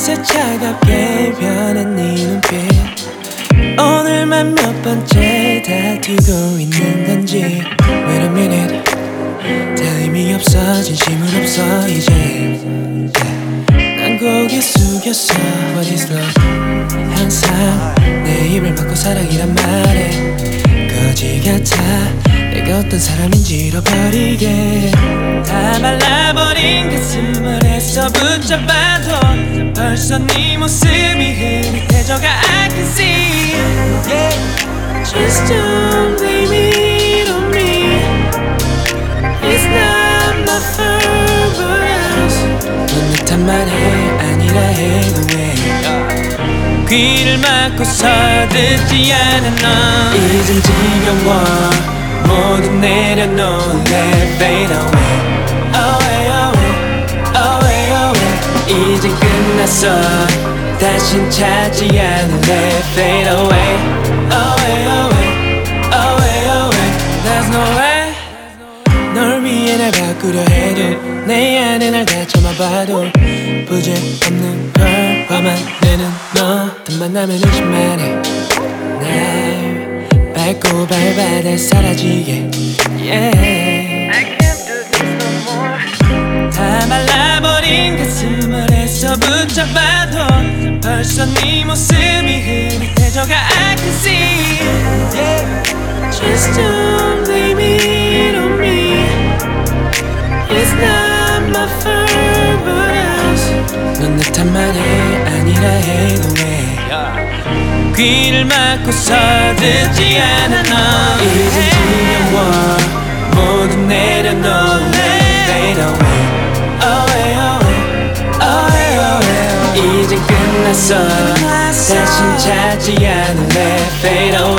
어느새 차갑게 변한 네 눈빛 오늘만 몇 번째 다투고 있는 건지 Wait a minute 다 의미 없어 진심은 없어 이제 난 고개 숙였어 What is love 항상 내 입을 막고 사랑이란 말에 거지 같아 내가 어떤 사람인지 잃어버리게 다 말라버린 가슴을 애써 붙잡아도 벌써 네 모습이 흐릿해져가 I can see yeah. Just don't blame it on me It's not my fault but us 넌 내 탓만 해 아니라 해도 왜 귀를 막고서 듣지 않은 너 이젠 지겨워 모두 내려놓을래 Fade away away away away away 이젠 끝났어 다신 찾지 않을래 Fade away away away away away There's no way 널 위해 날 바꾸려 해도 내 안에 날 닫혀봐도 부질없는 걸 화만 내는 너 틈만 나면 의심만 해날 밟고 밟아다 사라지게 yeah. I can't do this no more 다 말라버린 가슴을 애써 붙잡아도 벌써 네 모습이 흐릿해져가 I can see yeah. Just don't blame it on me It's not my fault but us 넌 내 탓만 해 아니라 해도 왜 귀를 막고서 듣지 않아 너 이젠 지겨워 모두 내려놓을래 Fade away away away away away 이젠 끝났어 다신 찾지 않을래 Fade away